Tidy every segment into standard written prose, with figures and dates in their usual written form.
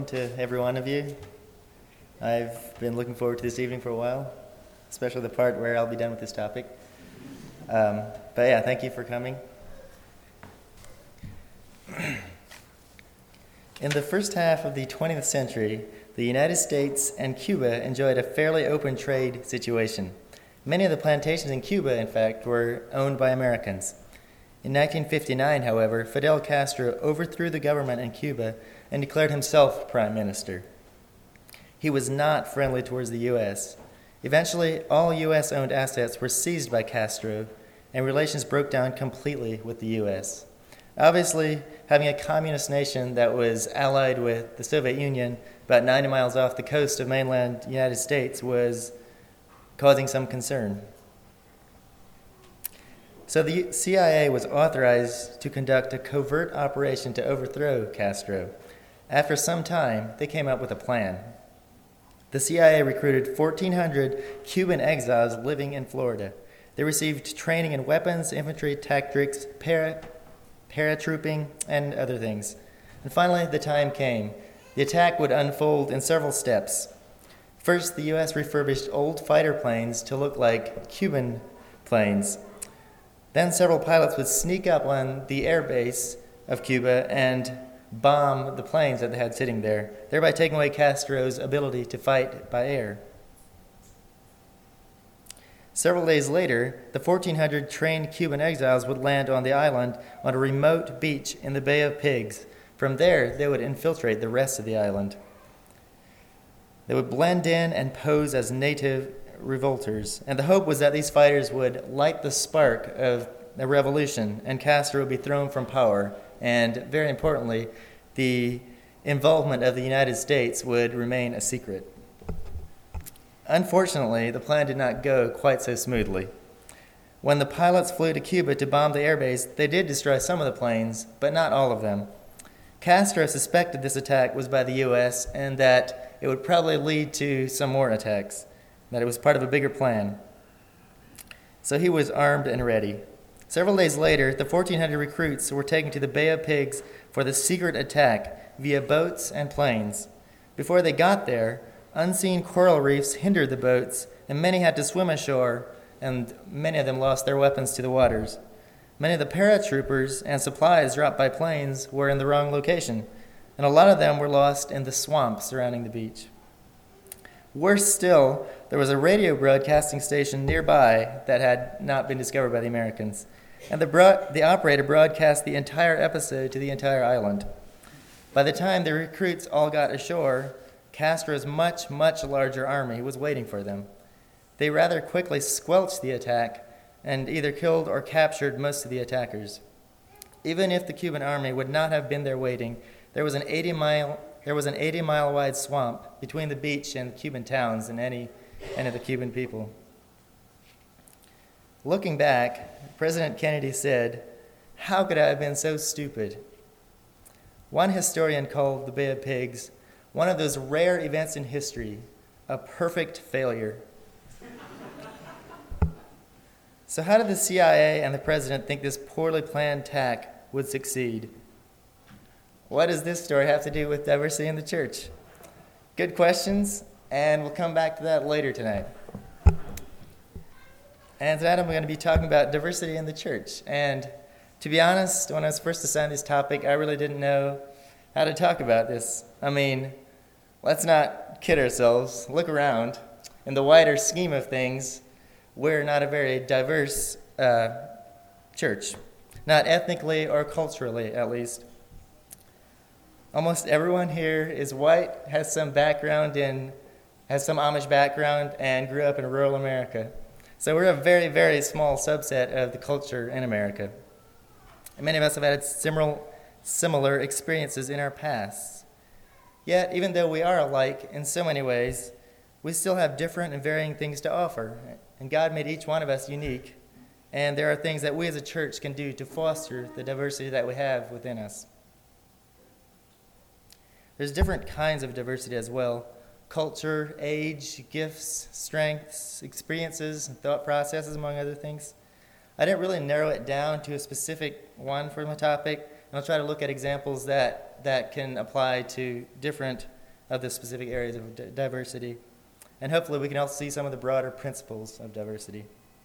To every one of you. I've been looking forward to this evening for a while, especially the part where I'll be done with this topic. But yeah, thank you for coming. In the first half of the 20th century, the United States and Cuba enjoyed a fairly open trade situation. Many of the plantations in Cuba, in fact, were owned by Americans. In 1959, however, Fidel Castro overthrew the government in Cuba and declared himself prime minister. He was not friendly towards the U.S. Eventually, all U.S.-owned assets were seized by Castro, and relations broke down completely with the U.S. Obviously, having a communist nation that was allied with the Soviet Union about 90 miles off the coast of mainland United States was causing some concern. So the CIA was authorized to conduct a covert operation to overthrow Castro. After some time, they came up with a plan. The CIA recruited 1,400 Cuban exiles living in Florida. They received training in weapons, infantry, tactics, paratrooping, and other things. And finally, the time came. The attack would unfold in several steps. First, the U.S. refurbished old fighter planes to look like Cuban planes. Then several pilots would sneak up on the air base of Cuba and bomb the planes that they had sitting there, thereby taking away Castro's ability to fight by air. Several days later, the 1,400 trained Cuban exiles would land on the island on a remote beach in the Bay of Pigs. From there, they would infiltrate the rest of the island. They would blend in and pose as native revolters, and the hope was that these fighters would light the spark of a revolution and Castro would be thrown from power, and very importantly, the involvement of the United States would remain a secret. Unfortunately, the plan did not go quite so smoothly. When the pilots flew to Cuba to bomb the airbase, they did destroy some of the planes, but not all of them. Castro suspected this attack was by the U.S. and that it would probably lead to some more attacks, that it was part of a bigger plan. So he was armed and ready. Several days later, the 1,400 recruits were taken to the Bay of Pigs for the secret attack via boats and planes. Before they got there, unseen coral reefs hindered the boats, and many had to swim ashore, and many of them lost their weapons to the waters. Many of the paratroopers and supplies dropped by planes were in the wrong location, and a lot of them were lost in the swamp surrounding the beach. Worse still, there was a radio broadcasting station nearby that had not been discovered by the Americans, and the operator broadcast the entire episode to the entire island. By the time the recruits all got ashore, Castro's much, much larger army was waiting for them. They rather quickly squelched the attack and either killed or captured most of the attackers. Even if the Cuban army would not have been there waiting, there was an 80-mile wide swamp between the beach and the Cuban towns and any of the Cuban people. Looking back, President Kennedy said, "How could I have been so stupid?" One historian called the Bay of Pigs one of those rare events in history, a perfect failure. So how did the CIA and the president think this poorly planned attack would succeed? What does this story have to do with diversity in the church? Good questions, and we'll come back to that later tonight. And tonight I'm going to be talking about diversity in the church. And to be honest, when I was first assigned this topic, I really didn't know how to talk about this. I mean, let's not kid ourselves. Look around. In the wider scheme of things, we're not a very diverse church. Not ethnically or culturally, at least. Almost everyone here is white, has some Amish background, and grew up in rural America. So we're a very, very small subset of the culture in America. And many of us have had similar experiences in our past. Yet, even though we are alike in so many ways, we still have different and varying things to offer. And God made each one of us unique. And there are things that we as a church can do to foster the diversity that we have within us. There's different kinds of diversity as well. Culture, age, gifts, strengths, experiences, and thought processes, among other things. I didn't really narrow it down to a specific one for my topic, And I'll try to look at examples that can apply to different of the specific areas of diversity. And hopefully we can also see some of the broader principles of diversity.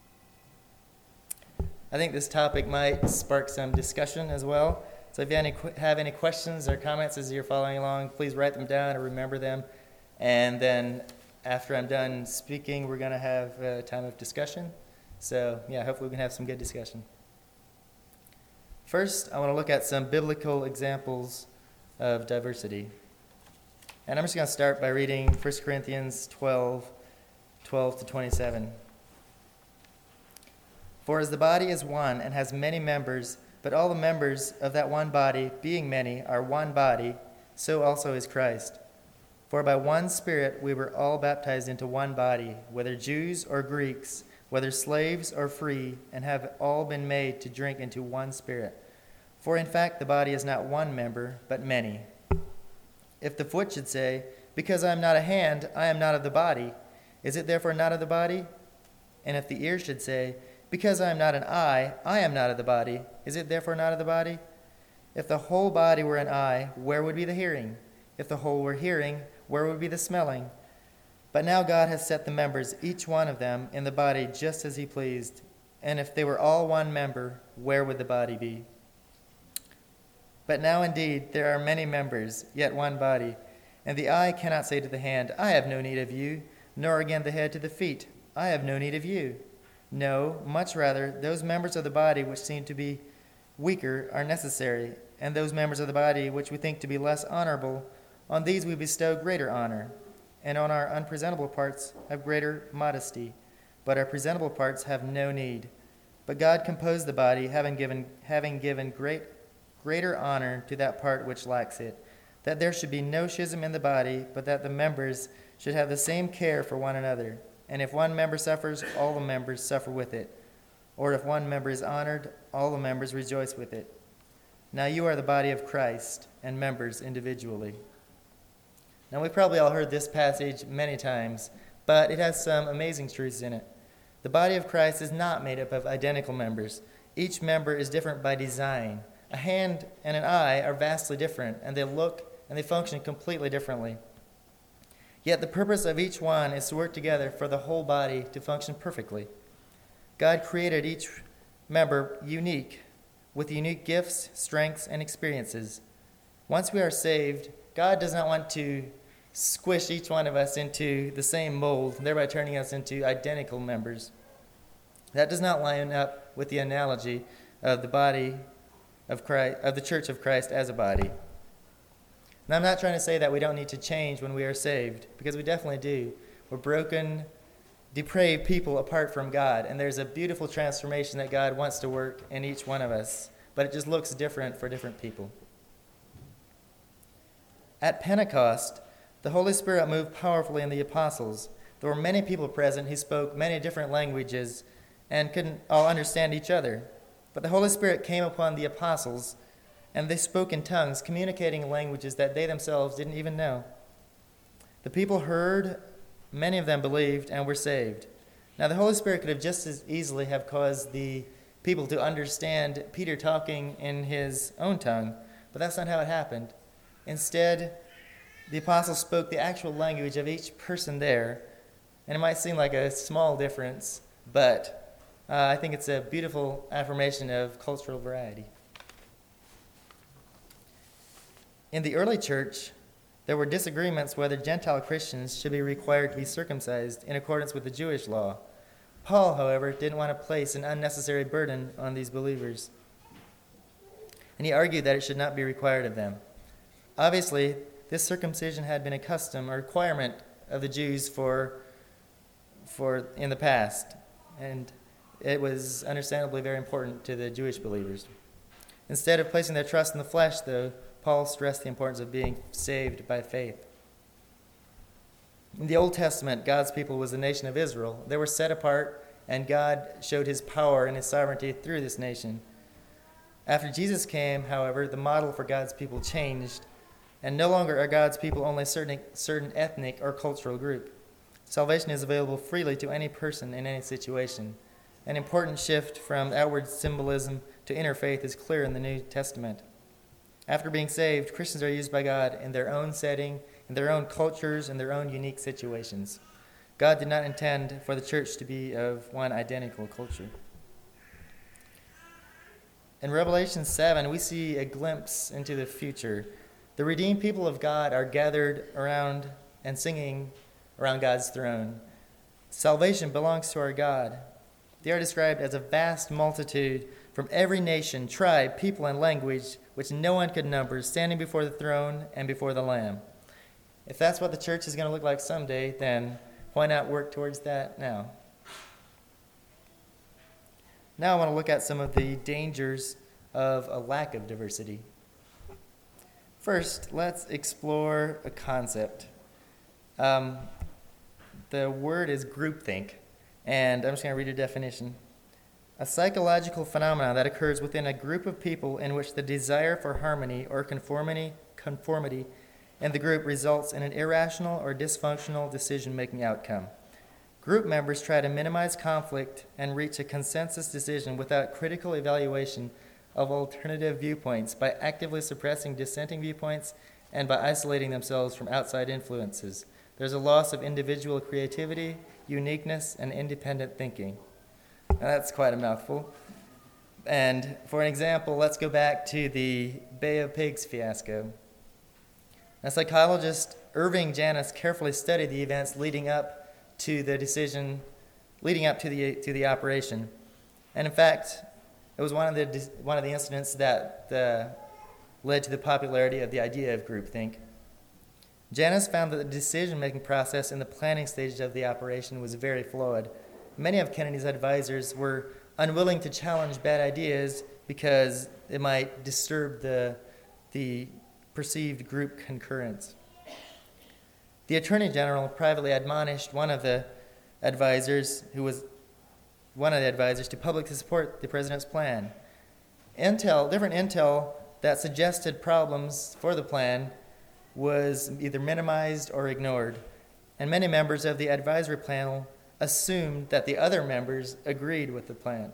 I think this topic might spark some discussion as well. So if you have any questions or comments as you're following along, please write them down or remember them. And then after I'm done speaking, we're going to have a time of discussion. So yeah, hopefully we can have some good discussion. First, I want to look at some biblical examples of diversity. And I'm just going to start by reading 1 Corinthians 12 to 27. For as the body is one and has many members, but all the members of that one body, being many, are one body, so also is Christ. For by one Spirit we were all baptized into one body, whether Jews or Greeks, whether slaves or free, and have all been made to drink into one Spirit. For in fact the body is not one member, but many. If the foot should say, because I am not a hand, I am not of the body, is it therefore not of the body? And if the ear should say, because I am not an eye, I am not of the body, is it therefore not of the body? If the whole body were an eye, where would be the hearing? If the whole were hearing, where would be the smelling? But now God has set the members, each one of them, in the body just as he pleased. And if they were all one member, where would the body be? But now indeed there are many members, yet one body. And the eye cannot say to the hand, I have no need of you, nor again the head to the feet, I have no need of you. No, much rather, those members of the body which seem to be weaker are necessary, and those members of the body which we think to be less honorable, on these we bestow greater honor, and on our unpresentable parts have greater modesty, but our presentable parts have no need. But God composed the body, having given greater honor to that part which lacks it, that there should be no schism in the body, but that the members should have the same care for one another. And if one member suffers, all the members suffer with it. Or if one member is honored, all the members rejoice with it. Now you are the body of Christ, and members individually. Now we've probably all heard this passage many times, but it has some amazing truths in it. The body of Christ is not made up of identical members. Each member is different by design. A hand and an eye are vastly different, and they look and they function completely differently. Yet the purpose of each one is to work together for the whole body to function perfectly. God created each member unique, with unique gifts, strengths, and experiences. Once we are saved, God does not want to squish each one of us into the same mold, thereby turning us into identical members. That does not line up with the analogy of the body of Christ, of the Church of Christ as a body. Now, I'm not trying to say that we don't need to change when we are saved, because we definitely do. We're broken, depraved people apart from God, and there's a beautiful transformation that God wants to work in each one of us, but it just looks different for different people. At Pentecost, the Holy Spirit moved powerfully in the apostles. There were many people present who spoke many different languages and couldn't all understand each other. But the Holy Spirit came upon the apostles, and they spoke in tongues, communicating languages that they themselves didn't even know. The people heard, many of them believed, and were saved. Now the Holy Spirit could have just as easily have caused the people to understand Peter talking in his own tongue, but that's not how it happened. Instead, the apostles spoke the actual language of each person there, and it might seem like a small difference, but I think it's a beautiful affirmation of cultural variety. In the early church, there were disagreements whether Gentile Christians should be required to be circumcised in accordance with the Jewish law. Paul, however, didn't want to place an unnecessary burden on these believers, and he argued that it should not be required of them. Obviously, this circumcision had been a custom or requirement of the Jews for in the past, and it was understandably very important to the Jewish believers. Instead of placing their trust in the flesh, though, Paul stressed the importance of being saved by faith. In the Old Testament, God's people was the nation of Israel. They were set apart, and God showed his power and his sovereignty through this nation. After Jesus came, however, the model for God's people changed, and no longer are God's people only a certain ethnic or cultural group. Salvation is available freely to any person in any situation. An important shift from outward symbolism to inner faith is clear in the New Testament. After being saved, Christians are used by God in their own setting, in their own cultures, in their own unique situations. God did not intend for the church to be of one identical culture. In Revelation 7, we see a glimpse into the future. The redeemed people of God are gathered around and singing around God's throne. Salvation belongs to our God. They are described as a vast multitude from every nation, tribe, people, and language, which no one could number, standing before the throne and before the Lamb. If that's what the church is going to look like someday, then why not work towards that now? Now I want to look at some of the dangers of a lack of diversity. First, let's explore a concept. The word is groupthink, and I'm just going to read a definition. A psychological phenomenon that occurs within a group of people in which the desire for harmony or conformity in the group results in an irrational or dysfunctional decision-making outcome. Group members try to minimize conflict and reach a consensus decision without critical evaluation of alternative viewpoints by actively suppressing dissenting viewpoints and by isolating themselves from outside influences. There's a loss of individual creativity, uniqueness, and independent thinking. Now, that's quite a mouthful. And for an example, let's go back to the Bay of Pigs fiasco. Now, psychologist Irving Janis carefully studied the events leading up to the operation. And in fact, it was one of the incidents that led to the popularity of the idea of groupthink. Janis found that the decision-making process in the planning stages of the operation was very flawed. Many of Kennedy's advisors were unwilling to challenge bad ideas because it might disturb the perceived group concurrence. The Attorney General privately admonished one of the advisors, to publicly support the president's plan. Different intel that suggested problems for the plan was either minimized or ignored, and many members of the advisory panel assumed that the other members agreed with the plan.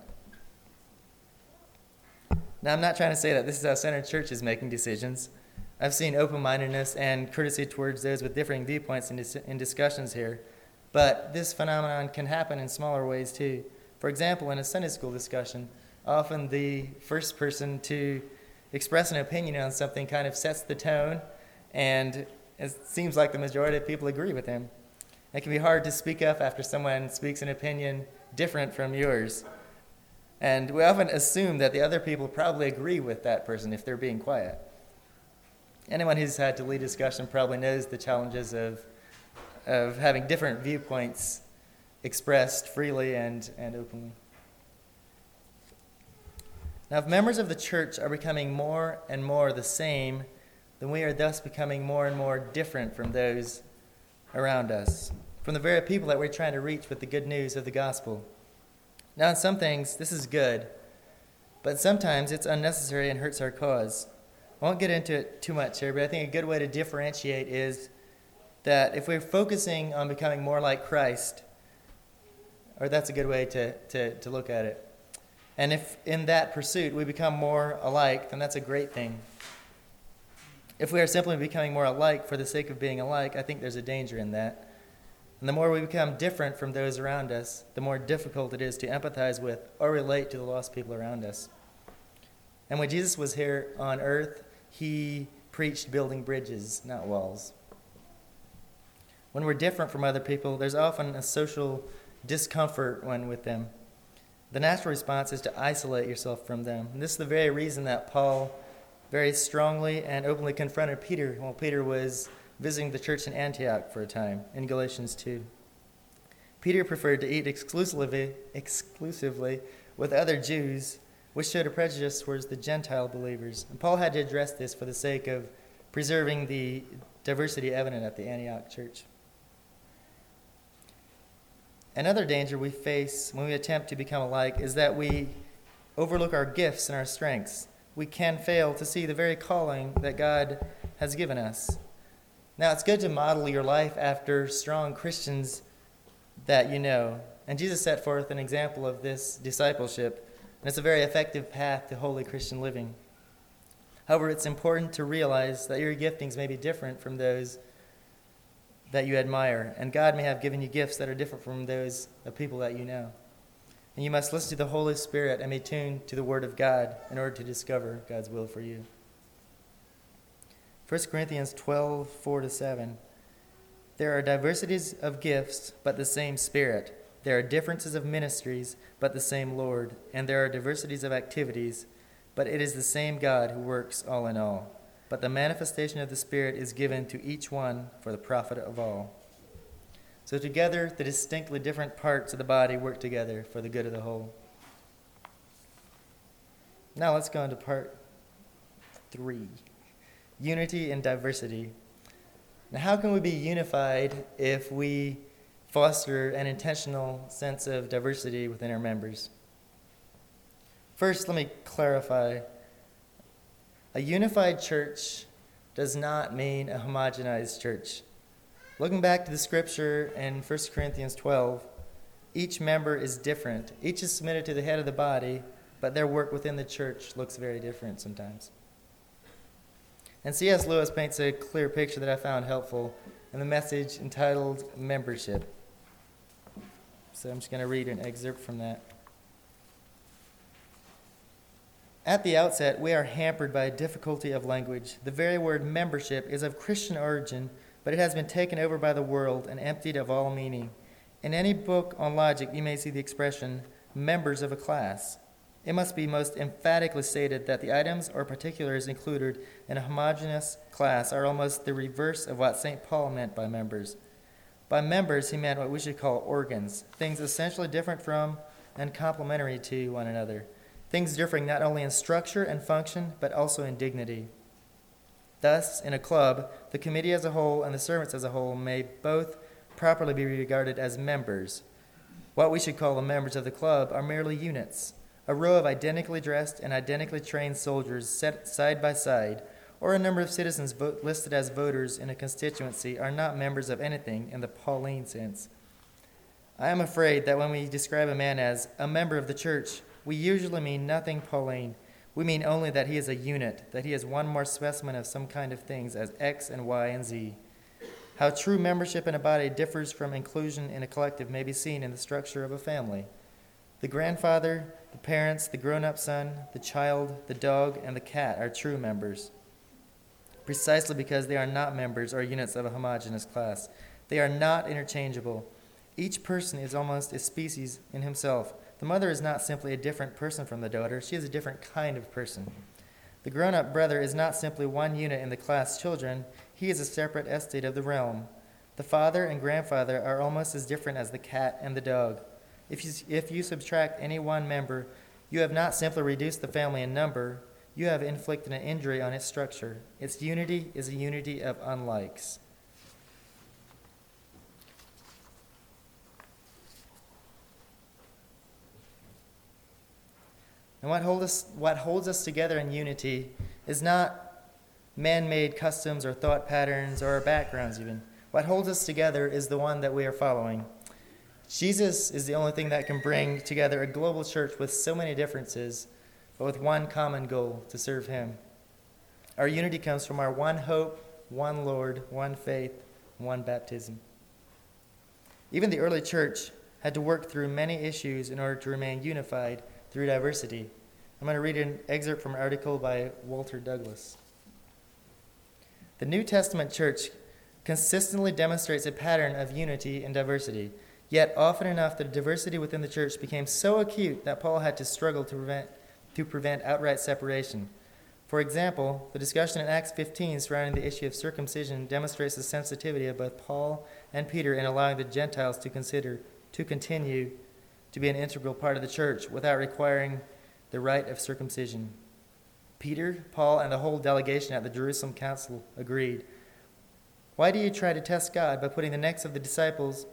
Now, I'm not trying to say that this is how Center Church is making decisions. I've seen open-mindedness and courtesy towards those with differing viewpoints in discussions here, but this phenomenon can happen in smaller ways too. For example, in a Sunday school discussion, often the first person to express an opinion on something kind of sets the tone, and it seems like the majority of people agree with him. It can be hard to speak up after someone speaks an opinion different from yours. And we often assume that the other people probably agree with that person if they're being quiet. Anyone who's had to lead discussion probably knows the challenges of having different viewpoints expressed freely and openly. Now, if members of the church are becoming more and more the same, then we are thus becoming more and more different from those around us, from the very people that we're trying to reach with the good news of the gospel. Now, in some things, this is good, but sometimes it's unnecessary and hurts our cause. I won't get into it too much here, but I think a good way to differentiate is that if we're focusing on becoming more like Christ, or that's a good way to look at it. And if in that pursuit we become more alike, then that's a great thing. If we are simply becoming more alike for the sake of being alike, I think there's a danger in that. And the more we become different from those around us, the more difficult it is to empathize with or relate to the lost people around us. And when Jesus was here on earth, he preached building bridges, not walls. When we're different from other people, there's often a social discomfort when with them. The natural response is to isolate yourself from them. And this is the very reason that Paul very strongly and openly confronted Peter while Peter was visiting the church in Antioch for a time in Galatians 2. Peter preferred to eat exclusively with other Jews, which showed a prejudice towards the Gentile believers. And Paul had to address this for the sake of preserving the diversity evident at the Antioch church. Another danger we face when we attempt to become alike is that we overlook our gifts and our strengths. We can fail to see the very calling that God has given us. Now, it's good to model your life after strong Christians that you know. And Jesus set forth an example of this discipleship, and it's a very effective path to holy Christian living. However, it's important to realize that your giftings may be different from those that you admire, and God may have given you gifts that are different from those of people that you know. And you must listen to the Holy Spirit and be tuned to the Word of God in order to discover God's will for you. 1 Corinthians 12, 4-7. There are diversities of gifts, but the same Spirit. There are differences of ministries, but the same Lord. And there are diversities of activities, but it is the same God who works all in all. But the manifestation of the Spirit is given to each one for the profit of all. So together, the distinctly different parts of the body work together for the good of the whole. Now let's go into part 3. Unity and diversity. Now, how can we be unified if we foster an intentional sense of diversity within our members? First, let me clarify. A unified church does not mean a homogenized church. Looking back to the scripture in 1 Corinthians 12, each member is different. Each is submitted to the head of the body, but their work within the church looks very different sometimes. And C.S. Lewis paints a clear picture that I found helpful in the message entitled Membership. So I'm just going to read an excerpt from that. At the outset, we are hampered by a difficulty of language. The very word membership is of Christian origin, but it has been taken over by the world and emptied of all meaning. In any book on logic, you may see the expression, members of a class. It must be most emphatically stated that the items or particulars included in a homogeneous class are almost the reverse of what St. Paul meant by members. By members, he meant what we should call organs, things essentially different from and complementary to one another, things differing not only in structure and function, but also in dignity. Thus, in a club, the committee as a whole and the servants as a whole may both properly be regarded as members. What we should call the members of the club are merely units, a row of identically dressed and identically trained soldiers set side by side, or a number of citizens listed as voters in a constituency are not members of anything in the Pauline sense. I am afraid that when we describe a man as a member of the church, we usually mean nothing Pauline. We mean only that he is a unit, that he is one more specimen of some kind of things as X and Y and Z. How true membership in a body differs from inclusion in a collective may be seen in the structure of a family. The grandfather, the parents, the grown-up son, the child, the dog, and the cat are true members, precisely because they are not members or units of a homogeneous class. They are not interchangeable. Each person is almost a species in himself. The mother is not simply a different person from the daughter. She is a different kind of person. The grown-up brother is not simply one unit in the class children. He is a separate estate of the realm. The father and grandfather are almost as different as the cat and the dog. If you subtract any one member, you have not simply reduced the family in number, you have inflicted an injury on its structure. Its unity is a unity of unlikes. And what holds us together in unity is not man-made customs or thought patterns or our backgrounds even. What holds us together is the one that we are following. Jesus is the only thing that can bring together a global church with so many differences, but with one common goal, to serve him. Our unity comes from our one hope, one Lord, one faith, one baptism. Even the early church had to work through many issues in order to remain unified through diversity. I'm going to read an excerpt from an article by Walter Douglas. The New Testament church consistently demonstrates a pattern of unity and diversity. Yet often enough, the diversity within the church became so acute that Paul had to struggle to prevent outright separation. For example, the discussion in Acts 15 surrounding the issue of circumcision demonstrates the sensitivity of both Paul and Peter in allowing the Gentiles to continue to be an integral part of the church without requiring the rite of circumcision. Peter, Paul, and the whole delegation at the Jerusalem Council agreed. Why do you try to test God by putting on the necks of the disciples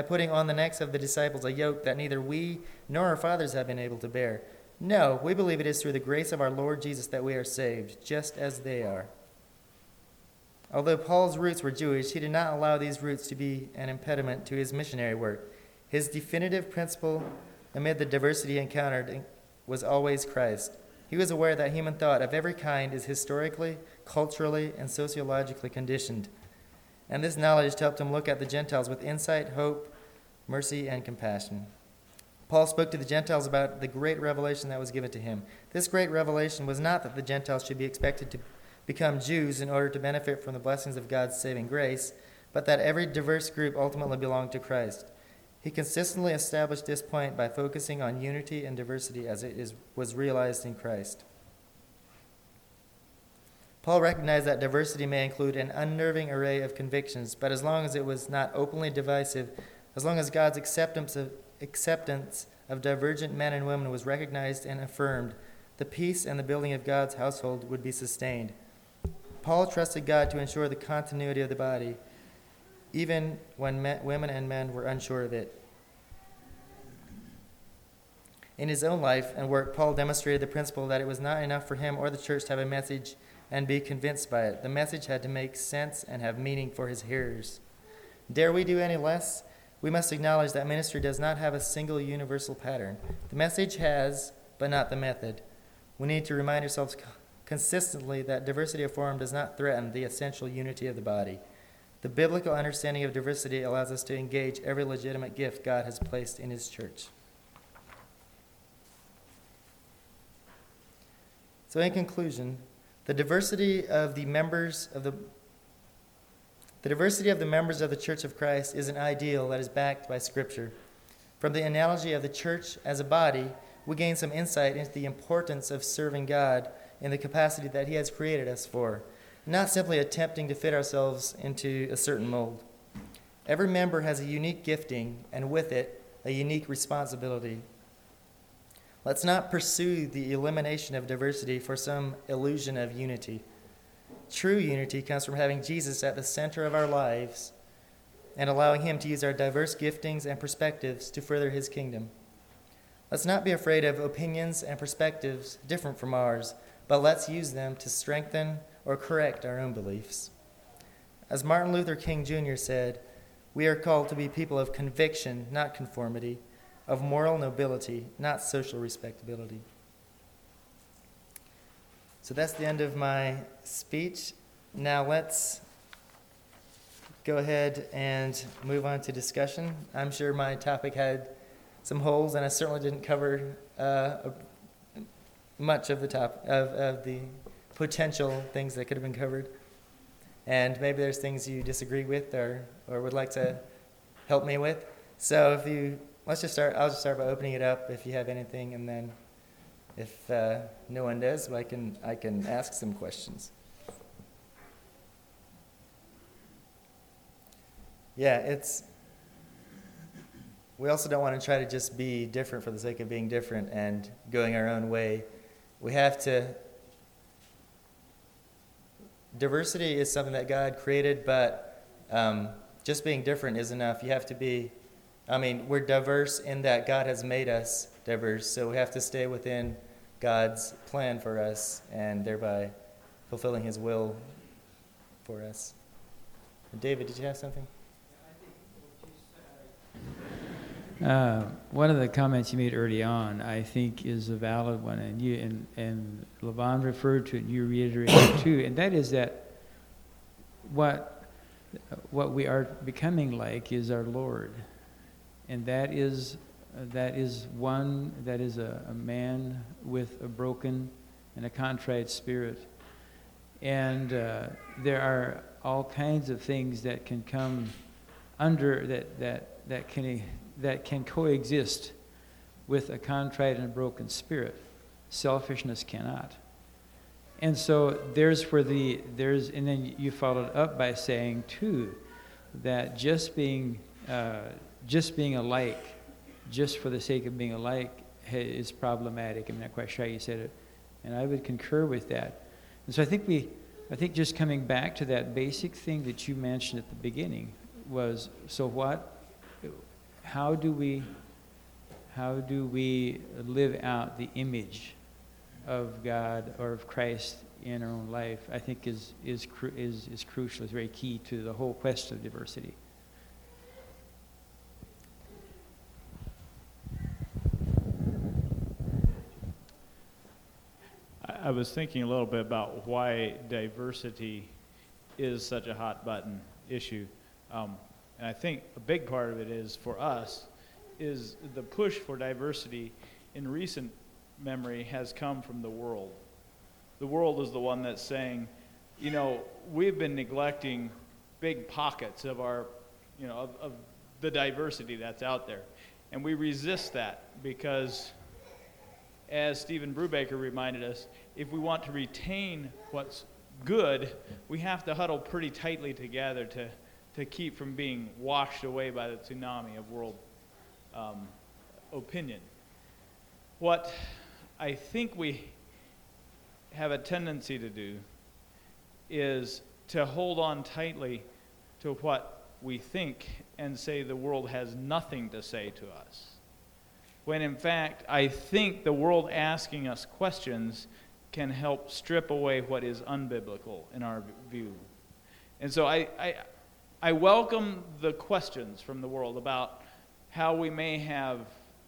a yoke that neither we nor our fathers have been able to bear? No, we believe it is through the grace of our Lord Jesus that we are saved, just as they are. Although Paul's roots were Jewish, he did not allow these roots to be an impediment to his missionary work. His definitive principle amid the diversity encountered was always Christ. He He was aware that human thought of every kind is historically, culturally, and sociologically conditioned. And this knowledge helped him look at the Gentiles with insight, hope, mercy, and compassion. Paul spoke to the Gentiles about the great revelation that was given to him. This great revelation was not that the Gentiles should be expected to become Jews in order to benefit from the blessings of God's saving grace, but that every diverse group ultimately belonged to Christ. He consistently established this point by focusing on unity and diversity as was realized in Christ. Paul recognized that diversity may include an unnerving array of convictions, but as long as it was not openly divisive, as long as God's acceptance of divergent men and women was recognized and affirmed, the peace and the building of God's household would be sustained. Paul trusted God to ensure the continuity of the body, even when women and men were unsure of it. In his own life and work, Paul demonstrated the principle that it was not enough for him or the church to have a message and be convinced by it. The message had to make sense and have meaning for his hearers. Dare we do any less? We must acknowledge that ministry does not have a single universal pattern. The message has, but not the method. We need to remind ourselves consistently that diversity of form does not threaten the essential unity of the body. The biblical understanding of diversity allows us to engage every legitimate gift God has placed in his church. So in conclusion, the diversity of the members of the Church of Christ is an ideal that is backed by Scripture. From the analogy of the church as a body, we gain some insight into the importance of serving God in the capacity that he has created us for, not simply attempting to fit ourselves into a certain mold. Every member has a unique gifting, and with it, a unique responsibility. Let's not pursue the elimination of diversity for some illusion of unity. True unity comes from having Jesus at the center of our lives and allowing him to use our diverse giftings and perspectives to further his kingdom. Let's not be afraid of opinions and perspectives different from ours, but let's use them to strengthen or correct our own beliefs. As Martin Luther King Jr. said, we are called to be people of conviction, not conformity, of moral nobility, not social respectability. So that's the end of my speech. Now let's go ahead and move on to discussion. I'm sure my topic had some holes, and I certainly didn't cover much of the potential things that could have been covered. And maybe there's things you disagree with or would like to help me with. So I'll just start by opening it up if you have anything, and then if no one does, I can ask some questions. Yeah, we also don't want to try to just be different for the sake of being different and going our own way. We have to. Diversity is something that God created, but just being different is enough. You have to be. We're diverse in that God has made us diverse, so we have to stay within God's plan for us and thereby fulfilling his will for us. David, did you have something? One of the comments you made early on, I think, is a valid one, and Levon referred to it, and you reiterated it too, and that is that what we are becoming like is our Lord. And that is a man with a broken and a contrite spirit. And there are all kinds of things that can come under that can coexist with a contrite and a broken spirit. Selfishness cannot. And so and then you followed up by saying too that just being alike, just for the sake of being alike, is problematic. I'm not quite sure how you said it, and I would concur with that. And so I think just coming back to that basic thing that you mentioned at the beginning was, so what? How do we live out the image of God or of Christ in our own life? I think is crucial, is very key to the whole question of diversity. I was thinking a little bit about why diversity is such a hot button issue. And I think a big part of it is, for us, is the push for diversity in recent memory has come from the world. The world is the one that's saying, you know, we've been neglecting big pockets of our, you know, of the diversity that's out there. And we resist that because, as Stephen Brubaker reminded us, if we want to retain what's good, we have to huddle pretty tightly together to keep from being washed away by the tsunami of world opinion. What I think we have a tendency to do is to hold on tightly to what we think and say the world has nothing to say to us. When in fact, I think the world asking us questions can help strip away what is unbiblical in our view. And so I welcome the questions from the world about how we may have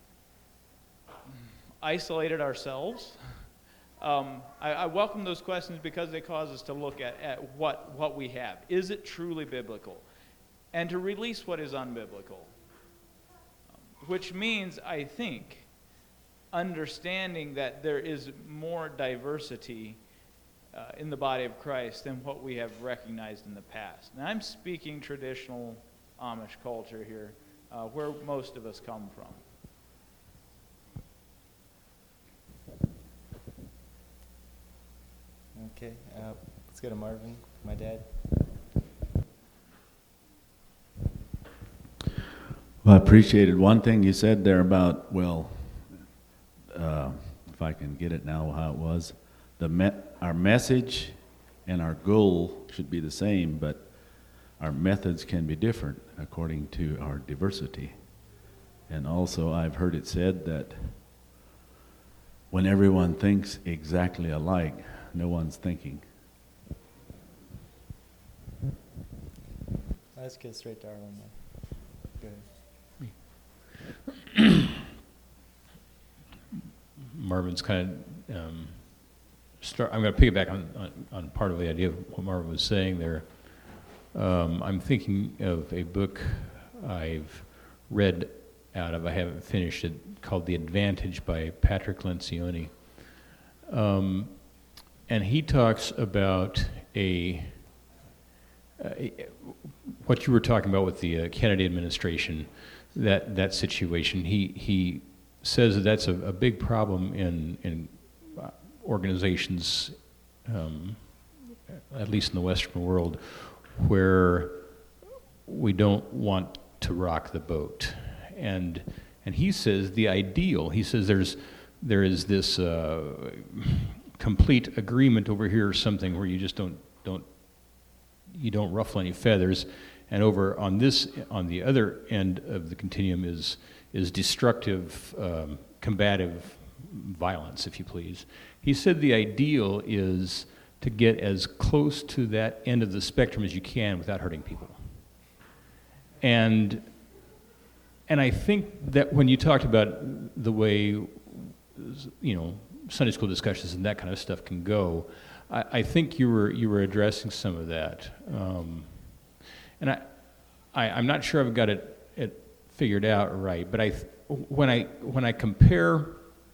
isolated ourselves. I welcome those questions because they cause us to look at what we have. Is it truly biblical? And to release what is unbiblical. Which means, I think, understanding that there is more diversity in the body of Christ than what we have recognized in the past. And I'm speaking traditional Amish culture here, where most of us come from. Okay, let's go to Marvin, my dad. Well, I appreciated one thing you said there about, well, if I can get it now how it was, our message and our goal should be the same, but our methods can be different according to our diversity. And also I've heard it said that when everyone thinks exactly alike, no one's thinking. Let's get straight to Arlen then. Go ahead. Marvin's kind of I'm going to piggyback on part of the idea of what Marvin was saying there. I'm thinking of a book I've read out of, I haven't finished it, called The Advantage by Patrick Lencioni. And he talks about what you were talking about with the Kennedy administration, that situation. He says that that's a big problem in organizations, at least in the Western world, where we don't want to rock the boat. And he says the ideal, he says there is this complete agreement over here, or something where you just don't ruffle any feathers, and over on the other end of the continuum is destructive, combative violence, if you please. He said the ideal is to get as close to that end of the spectrum as you can without hurting people. And I think that when you talked about the way, Sunday school discussions and that kind of stuff can go, I think you were addressing some of that. And I'm not sure I've got it figured out right, but when I compare,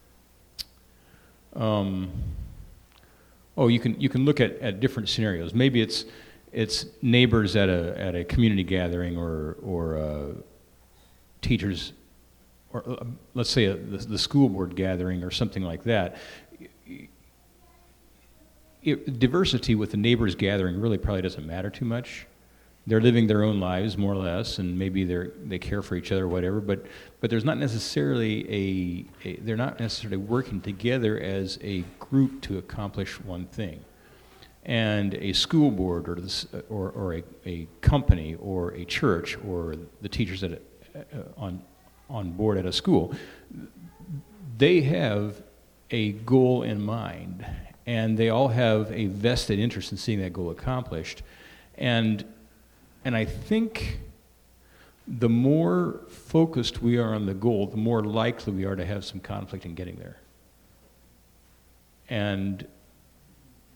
you can look at different scenarios. Maybe it's neighbors at a community gathering, or teachers, or let's say the school board gathering or something like that. Diversity with the neighbors gathering really probably doesn't matter too much. They're living their own lives, more or less, and maybe they care for each other or whatever, but there's not necessarily they're not necessarily working together as a group to accomplish one thing. And a school board or a company or a church or the teachers on board at a school, they have a goal in mind, and they all have a vested interest in seeing that goal accomplished. And I think the more focused we are on the goal, the more likely we are to have some conflict in getting there. And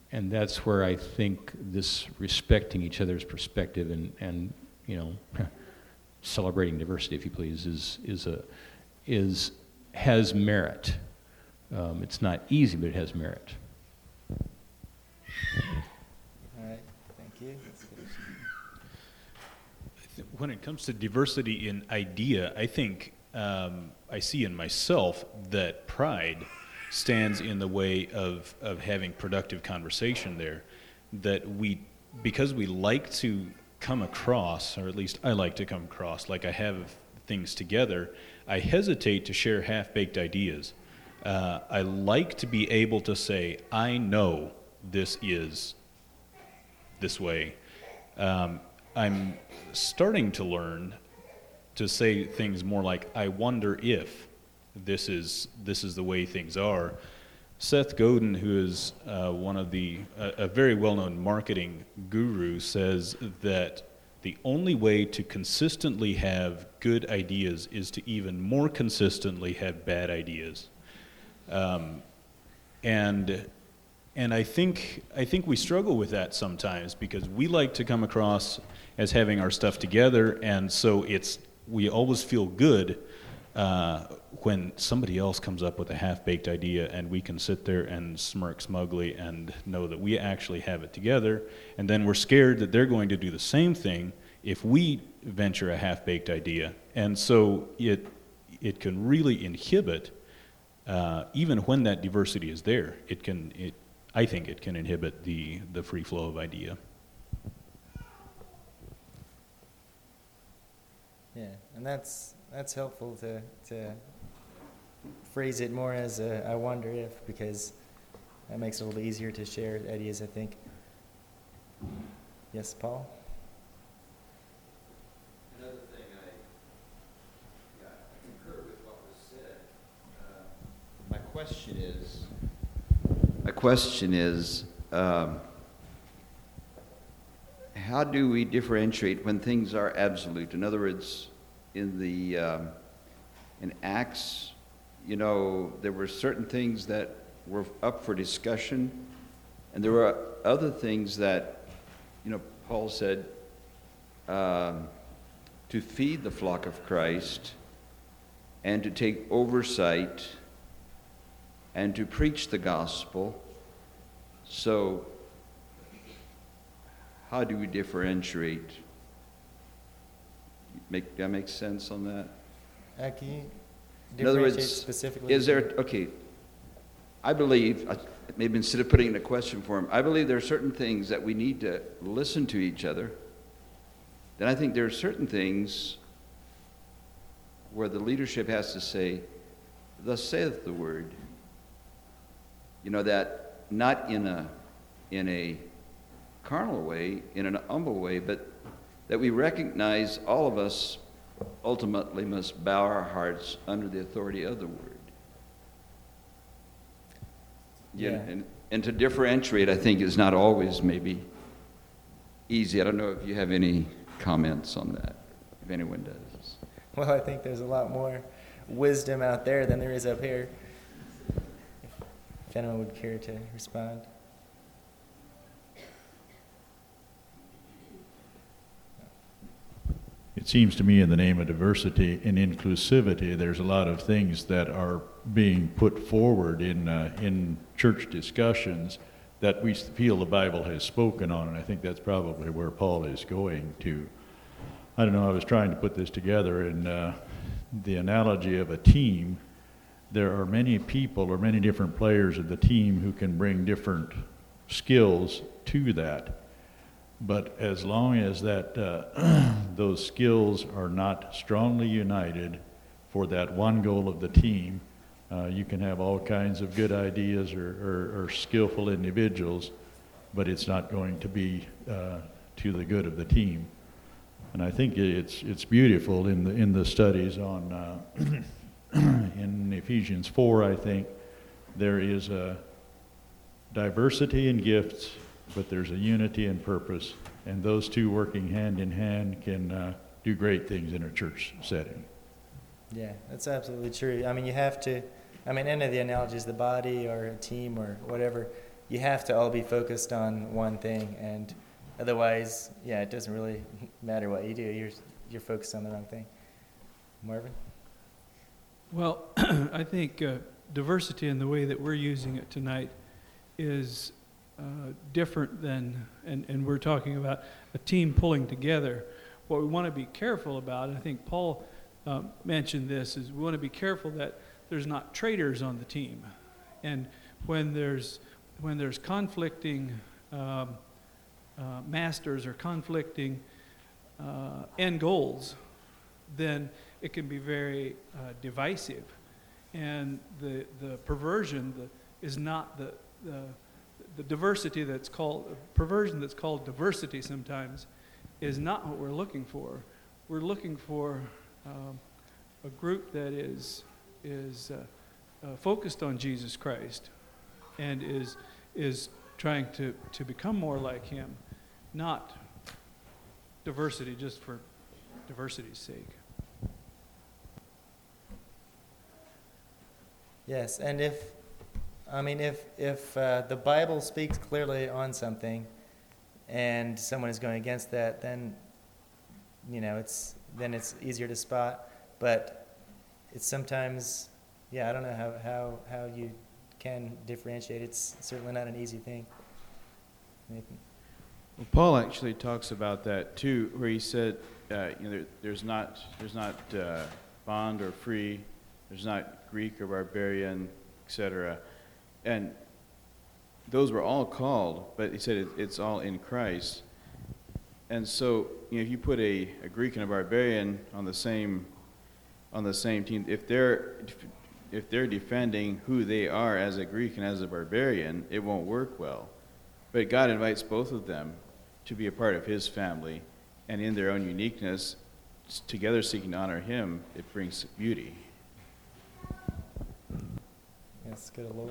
and that's where I think this respecting each other's perspective and you know, celebrating diversity, if you please, has merit. It's not easy, but it has merit. All right, thank you. When it comes to diversity in idea, I think I see in myself that pride stands in the way of having productive conversation there. That because we like to come across, or at least I like to come across, like I have things together, I hesitate to share half-baked ideas. I like to be able to say, I know this is this way. I'm starting to learn to say things more like, I wonder if this is the way things are. Seth Godin, who is one of a very well-known marketing guru, says that the only way to consistently have good ideas is to even more consistently have bad ideas. And I think we struggle with that sometimes because we like to come across as having our stuff together, and so we always feel good when somebody else comes up with a half-baked idea and we can sit there and smirk smugly and know that we actually have it together, and then we're scared that they're going to do the same thing if we venture a half-baked idea. And so it can really inhibit, even when that diversity is there, I think it can inhibit the free flow of idea. Yeah, and that's helpful to phrase it more as I wonder if, because that makes it a little easier to share ideas, I think. Yes, Paul? Another thing, I concur with what was said. My question is, how do we differentiate when things are absolute? In other words, in Acts, there were certain things that were up for discussion, and there were other things that, Paul said, to feed the flock of Christ and to take oversight and to preach the gospel. So, how do we differentiate? That makes sense on that? Can you In other differentiate words, specifically? I believe, maybe instead of putting in a question for him, I believe there are certain things that we need to listen to each other. Then I think there are certain things where the leadership has to say, thus saith the word. That not in a carnal way, in an humble way, but that we recognize all of us ultimately must bow our hearts under the authority of the word. Yeah. And to differentiate, I think, is not always maybe easy. I don't know if you have any comments on that, if anyone does. Well, I think there's a lot more wisdom out there than there is up here. If anyone would care to respond. It seems to me in the name of diversity and inclusivity, there's a lot of things that are being put forward in church discussions that we feel the Bible has spoken on, and I think that's probably where Paul is going to. I don't know, I was trying to put this together, and the analogy of a team, there are many people or many different players of the team who can bring different skills to that. But as long as that those skills are not strongly united for that one goal of the team, you can have all kinds of good ideas or skillful individuals, but it's not going to be to the good of the team. And I think it's beautiful in the studies on in Ephesians 4. I think there is a diversity in gifts, but there's a unity in purpose, and those two working hand in hand can do great things in a church setting. Yeah, that's absolutely true. I mean, you have to, any of the analogies, the body or a team or whatever, you have to all be focused on one thing, and otherwise, yeah, it doesn't really matter what you do. You're focused on the wrong thing. Marvin? Well, I think diversity in the way that we're using it tonight is different than, and we're talking about a team pulling together. What we want to be careful about, and I think Paul mentioned this, is we want to be careful that there's not traitors on the team. And when there's conflicting masters or conflicting end goals, then it can be very divisive. And the perversion is not the diversity that's called, perversion that's called diversity sometimes, is not what we're looking for. We're looking for a group that is focused on Jesus Christ and is trying to become more like him, not diversity just for diversity's sake. Yes, and if the Bible speaks clearly on something, and someone is going against that, then it's easier to spot. But it's sometimes, I don't know how you can differentiate. It's certainly not an easy thing. Nathan? Well, Paul actually talks about that too, where he said, there's not bond or free, there's not Greek or barbarian, etc. And those were all called, but he said it's all in Christ. And so, if you put a Greek and a barbarian on the same team, if they're defending who they are as a Greek and as a barbarian, it won't work well. But God invites both of them to be a part of his family, and in their own uniqueness, together seeking to honor him, it brings beauty. Yes, go to Lord.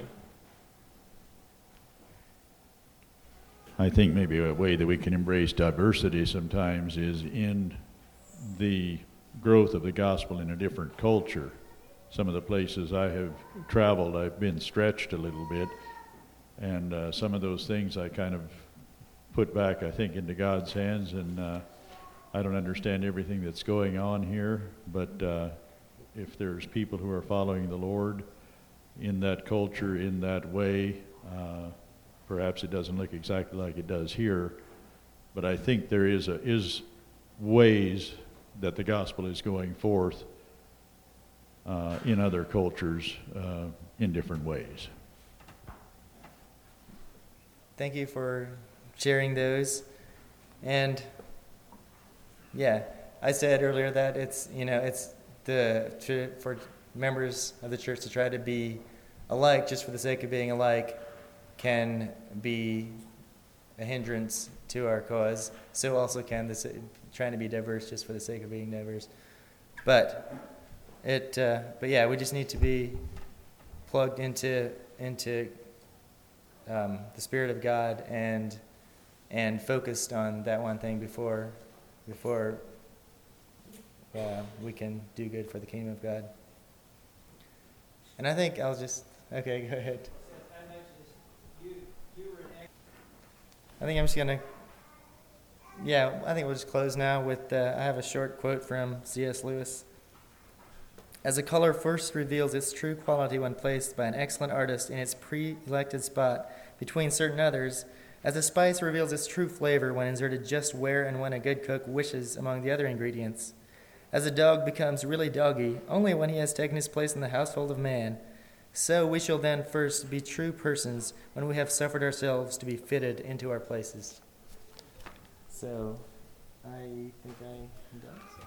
I think maybe a way that we can embrace diversity sometimes is in the growth of the gospel in a different culture. Some of the places I have traveled, I've been stretched a little bit, and some of those things I kind of put back, I think, into God's hands, and I don't understand everything that's going on here, but if there's people who are following the Lord in that culture, in that way, perhaps it doesn't look exactly like it does here, but I think there is ways that the gospel is going forth in other cultures in different ways. Thank you for sharing those. And I said earlier that it's for members of the church to try to be alike just for the sake of being alike can be a hindrance to our cause. So also can this trying to be diverse just for the sake of being diverse. But we just need to be plugged into the Spirit of God and focused on that one thing before we can do good for the kingdom of God. And I think I'll just go ahead. I think I'm just gonna. I think we'll just close now with. I have a short quote from C.S. Lewis. As a color first reveals its true quality when placed by an excellent artist in its pre-elected spot between certain others, as a spice reveals its true flavor when inserted just where and when a good cook wishes among the other ingredients, as a dog becomes really doggy only when he has taken his place in the household of man, so we shall then first be true persons when we have suffered ourselves to be fitted into our places. So, I think I'm done.